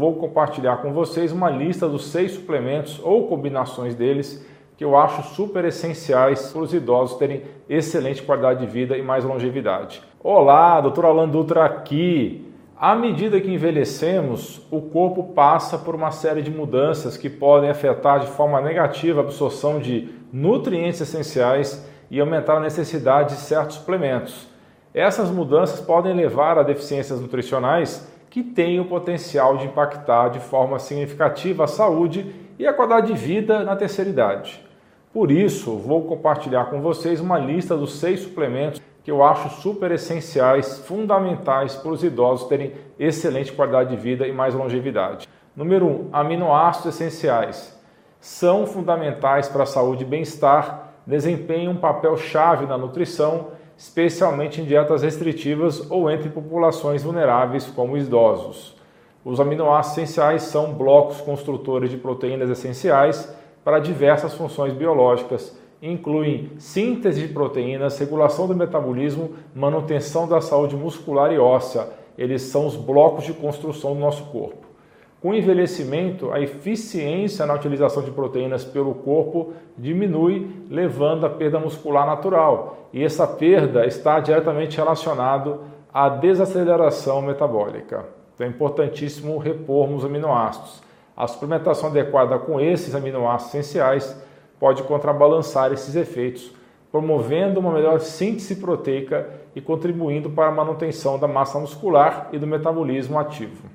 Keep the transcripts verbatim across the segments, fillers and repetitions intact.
vou compartilhar com vocês uma lista dos seis suplementos ou combinações deles que eu acho super essenciais para os idosos terem excelente qualidade de vida e mais longevidade. Olá, doutor Alan Dutra aqui. À medida que envelhecemos, o corpo passa por uma série de mudanças que podem afetar de forma negativa a absorção de nutrientes essenciais e aumentar a necessidade de certos suplementos. Essas mudanças podem levar a deficiências nutricionais que têm o potencial de impactar de forma significativa a saúde e a qualidade de vida na terceira idade. Por isso, vou compartilhar com vocês uma lista dos seis suplementos que eu acho super essenciais, fundamentais para os idosos terem excelente qualidade de vida e mais longevidade. Número um, aminoácidos essenciais. São fundamentais para a saúde e bem-estar, desempenham um papel chave na nutrição, especialmente em dietas restritivas ou entre populações vulneráveis como idosos. Os aminoácidos essenciais são blocos construtores de proteínas essenciais para diversas funções biológicas, incluem síntese de proteínas, regulação do metabolismo, manutenção da saúde muscular e óssea. Eles são os blocos de construção do nosso corpo. Com o envelhecimento, a eficiência na utilização de proteínas pelo corpo diminui, levando à perda muscular natural. E essa perda está diretamente relacionada à desaceleração metabólica. Então é importantíssimo repormos os aminoácidos. A suplementação adequada com esses aminoácidos essenciais pode contrabalançar esses efeitos, promovendo uma melhor síntese proteica e contribuindo para a manutenção da massa muscular e do metabolismo ativo.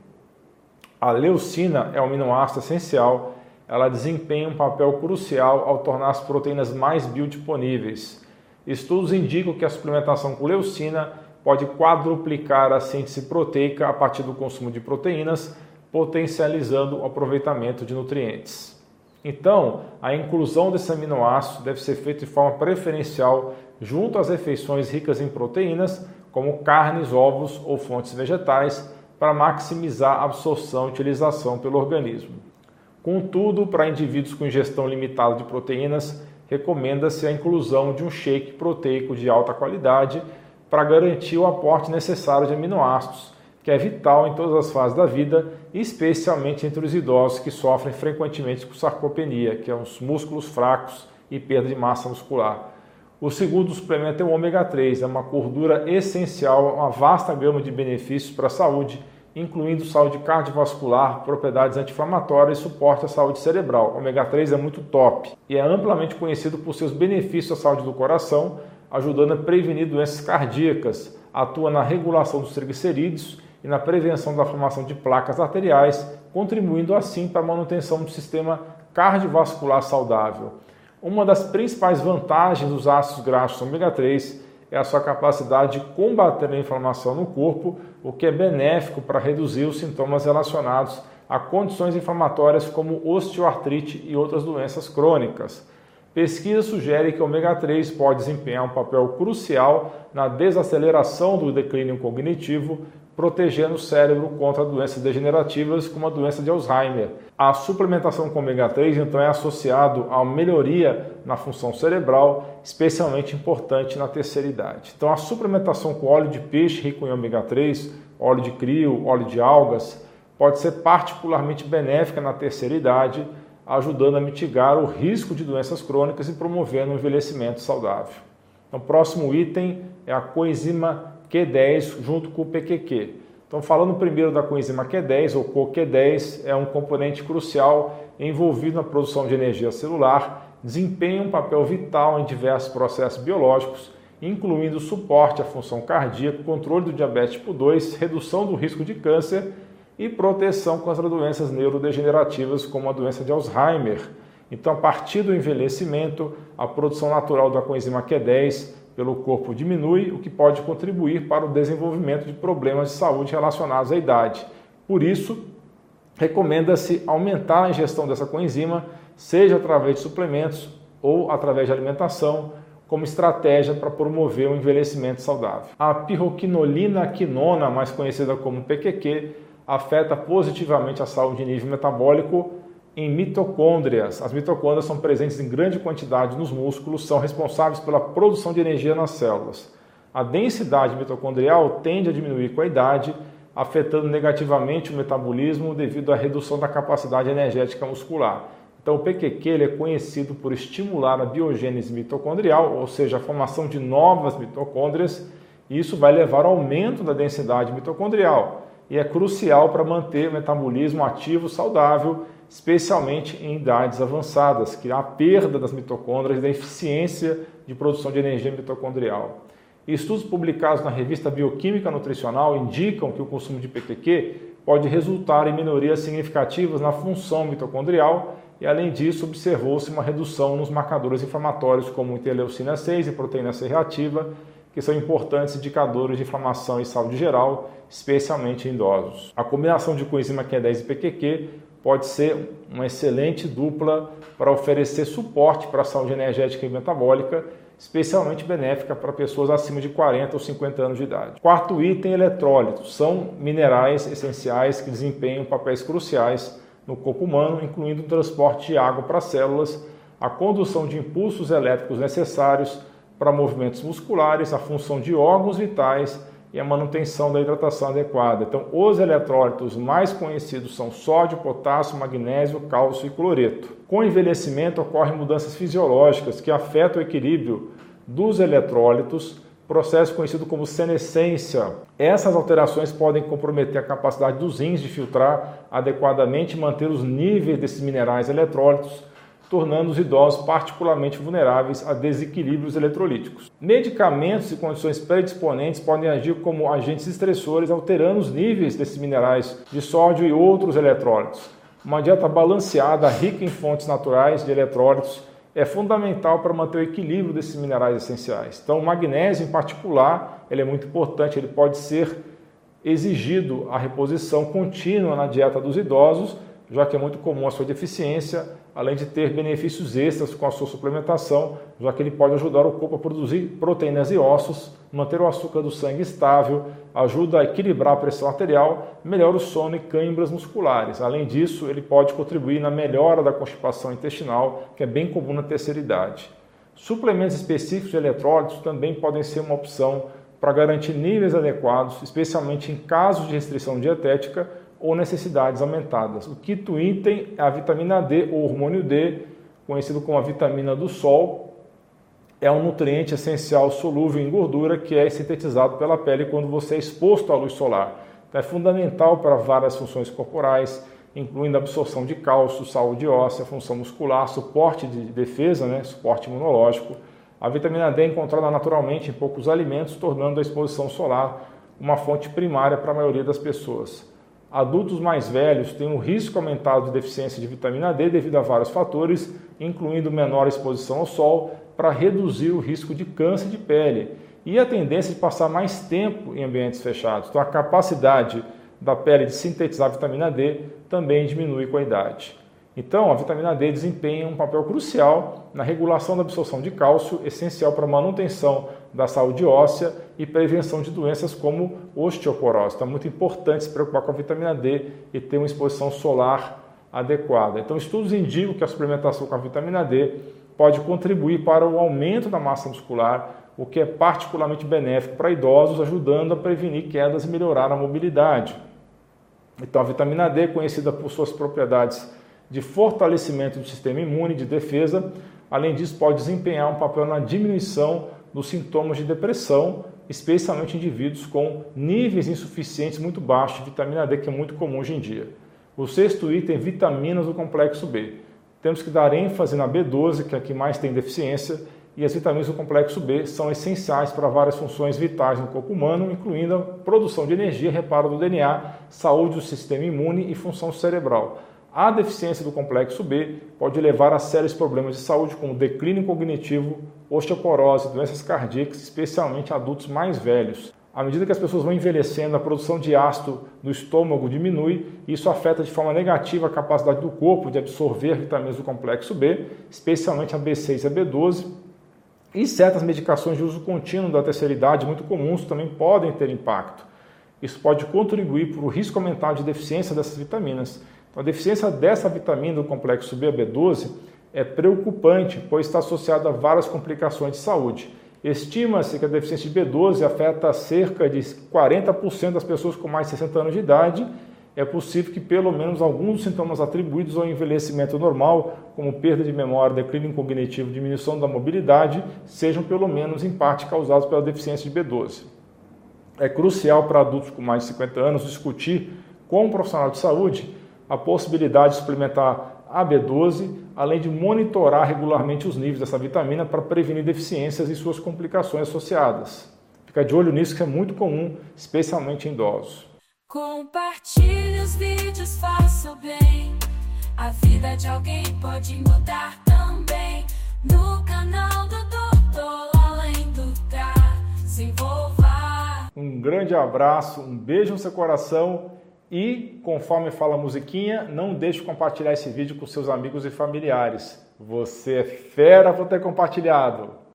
A leucina é um aminoácido essencial, ela desempenha um papel crucial ao tornar as proteínas mais biodisponíveis. Estudos indicam que a suplementação com leucina pode quadruplicar a síntese proteica a partir do consumo de proteínas, potencializando o aproveitamento de nutrientes. Então, a inclusão desse aminoácido deve ser feita de forma preferencial junto às refeições ricas em proteínas, como carnes, ovos ou fontes vegetais, para maximizar a absorção e utilização pelo organismo. Contudo, para indivíduos com ingestão limitada de proteínas, recomenda-se a inclusão de um shake proteico de alta qualidade para garantir o aporte necessário de aminoácidos, que é vital em todas as fases da vida, especialmente entre os idosos que sofrem frequentemente com sarcopenia, que é os músculos fracos e perda de massa muscular. O segundo suplemento é o ômega três, é uma gordura essencial, uma vasta gama de benefícios para a saúde, incluindo saúde cardiovascular, propriedades anti-inflamatórias e suporte à saúde cerebral. O ômega três é muito top e é amplamente conhecido por seus benefícios à saúde do coração, ajudando a prevenir doenças cardíacas, atua na regulação dos triglicerídeos e na prevenção da formação de placas arteriais, contribuindo assim para a manutenção do sistema cardiovascular saudável. Uma das principais vantagens dos ácidos graxos ômega três é a sua capacidade de combater a inflamação no corpo, o que é benéfico para reduzir os sintomas relacionados a condições inflamatórias como osteoartrite e outras doenças crônicas. Pesquisa sugere que o ômega três pode desempenhar um papel crucial na desaceleração do declínio cognitivo, protegendo o cérebro contra doenças degenerativas como a doença de Alzheimer. A suplementação com ômega três então é associado a uma melhoria na função cerebral, especialmente importante na terceira idade. Então a suplementação com óleo de peixe rico em ômega três, óleo de crio, óleo de algas, pode ser particularmente benéfica na terceira idade, ajudando a mitigar o risco de doenças crônicas e promovendo um envelhecimento saudável. Então, o próximo item é a coenzima Q dez junto com o P Q Q. Então, falando primeiro da coenzima Q dez, ou co Q dez, é um componente crucial envolvido na produção de energia celular, desempenha um papel vital em diversos processos biológicos, incluindo suporte à função cardíaca, controle do diabetes tipo dois, redução do risco de câncer e proteção contra doenças neurodegenerativas como a doença de Alzheimer. Então, a partir do envelhecimento, a produção natural da coenzima Q dez pelo corpo diminui, o que pode contribuir para o desenvolvimento de problemas de saúde relacionados à idade. Por isso, recomenda-se aumentar a ingestão dessa coenzima, seja através de suplementos ou através de alimentação, como estratégia para promover um envelhecimento saudável. A pirroquinolina quinona, mais conhecida como P Q Q, afeta positivamente a saúde em nível metabólico em mitocôndrias. As mitocôndrias são presentes em grande quantidade nos músculos, são responsáveis pela produção de energia nas células. A densidade mitocondrial tende a diminuir com a idade, afetando negativamente o metabolismo devido à redução da capacidade energética muscular. Então, o P Q Q ele é conhecido por estimular a biogênese mitocondrial, ou seja, a formação de novas mitocôndrias, e isso vai levar ao aumento da densidade mitocondrial e é crucial para manter o metabolismo ativo saudável, especialmente em idades avançadas, que há a perda das mitocôndrias e da eficiência de produção de energia mitocondrial. Estudos publicados na revista Bioquímica Nutricional indicam que o consumo de P Q Q pode resultar em melhorias significativas na função mitocondrial e, além disso, observou-se uma redução nos marcadores inflamatórios como interleucina seis e proteína C reativa, que são importantes indicadores de inflamação e saúde geral, especialmente em idosos. A combinação de coenzima Q dez e P Q Q pode ser uma excelente dupla para oferecer suporte para a saúde energética e metabólica, especialmente benéfica para pessoas acima de quarenta ou cinquenta anos de idade. Quarto item, eletrólitos. São minerais essenciais que desempenham papéis cruciais no corpo humano, incluindo o transporte de água para as células, a condução de impulsos elétricos necessários para movimentos musculares, a função de órgãos vitais e a manutenção da hidratação adequada. Então, os eletrólitos mais conhecidos são sódio, potássio, magnésio, cálcio e cloreto. Com o envelhecimento ocorrem mudanças fisiológicas que afetam o equilíbrio dos eletrólitos, processo conhecido como senescência. Essas alterações podem comprometer a capacidade dos rins de filtrar adequadamente e manter os níveis desses minerais eletrólitos, tornando os idosos particularmente vulneráveis a desequilíbrios eletrolíticos. Medicamentos e condições predisponentes podem agir como agentes estressores, alterando os níveis desses minerais de sódio e outros eletrólitos. Uma dieta balanceada, rica em fontes naturais de eletrólitos, é fundamental para manter o equilíbrio desses minerais essenciais. Então, o magnésio, em particular, ele é muito importante, ele pode ser exigido a reposição contínua na dieta dos idosos, já que é muito comum a sua deficiência, além de ter benefícios extras com a sua suplementação, já que ele pode ajudar o corpo a produzir proteínas e ossos, manter o açúcar do sangue estável, ajuda a equilibrar a pressão arterial, melhora o sono e câimbras musculares. Além disso, ele pode contribuir na melhora da constipação intestinal, que é bem comum na terceira idade. Suplementos específicos de eletrólitos também podem ser uma opção para garantir níveis adequados, especialmente em casos de restrição dietética ou necessidades aumentadas. O quinto item é a vitamina D, ou hormônio D, conhecido como a vitamina do sol. É um nutriente essencial solúvel em gordura que é sintetizado pela pele quando você é exposto à luz solar. Então, é fundamental para várias funções corporais, incluindo a absorção de cálcio, saúde óssea, função muscular, suporte de defesa, né, suporte imunológico. A vitamina D é encontrada naturalmente em poucos alimentos, tornando a exposição solar uma fonte primária para a maioria das pessoas. Adultos mais velhos têm um risco aumentado de deficiência de vitamina D devido a vários fatores, incluindo menor exposição ao sol, para reduzir o risco de câncer de pele e a tendência de passar mais tempo em ambientes fechados. Então, a capacidade da pele de sintetizar vitamina D também diminui com a idade. Então, a vitamina D desempenha um papel crucial na regulação da absorção de cálcio, essencial para a manutenção da saúde óssea e prevenção de doenças como osteoporose. Então, é muito importante se preocupar com a vitamina D e ter uma exposição solar adequada. Então, estudos indicam que a suplementação com a vitamina D pode contribuir para o aumento da massa muscular, o que é particularmente benéfico para idosos, ajudando a prevenir quedas e melhorar a mobilidade. Então, a vitamina D, conhecida por suas propriedades de fortalecimento do sistema imune, de defesa, além disso, pode desempenhar um papel na diminuição dos sintomas de depressão, especialmente em indivíduos com níveis insuficientes muito baixos de vitamina D, que é muito comum hoje em dia. O sexto item, vitaminas do complexo B. Temos que dar ênfase na B doze, que é a que mais tem deficiência, e as vitaminas do complexo B são essenciais para várias funções vitais no corpo humano, incluindo a produção de energia, reparo do D N A, saúde do sistema imune e função cerebral. A deficiência do complexo B pode levar a sérios problemas de saúde, como declínio cognitivo, osteoporose, doenças cardíacas, especialmente adultos mais velhos. À medida que as pessoas vão envelhecendo, a produção de ácido do estômago diminui e isso afeta de forma negativa a capacidade do corpo de absorver vitaminas do complexo B, especialmente a B seis e a B doze. E certas medicações de uso contínuo da terceira idade, muito comuns, também podem ter impacto. Isso pode contribuir para o risco aumentado de deficiência dessas vitaminas. Então, a deficiência dessa vitamina do complexo B, a B doze, é preocupante, pois está associada a várias complicações de saúde, Estima-se que a deficiência de B doze afeta cerca de quarenta por cento das pessoas com mais de sessenta anos de idade. É possível que pelo menos alguns dos sintomas atribuídos ao envelhecimento normal, como perda de memória, declínio cognitivo, diminuição da mobilidade, sejam pelo menos em parte causados pela deficiência de B doze. É crucial para adultos com mais de cinquenta anos discutir com um profissional de saúde a possibilidade de suplementar a B doze, além de monitorar regularmente os níveis dessa vitamina para prevenir deficiências e suas complicações associadas. Fica de olho nisso, que é muito comum, especialmente em idosos. Compartilhe os vídeos, faça o bem. A vida de alguém pode mudar também. No canal do doutor Além do Desenvolva. Um grande abraço, um beijo no seu coração e, conforme fala a musiquinha, não deixe de compartilhar esse vídeo com seus amigos e familiares. Você é fera por ter compartilhado!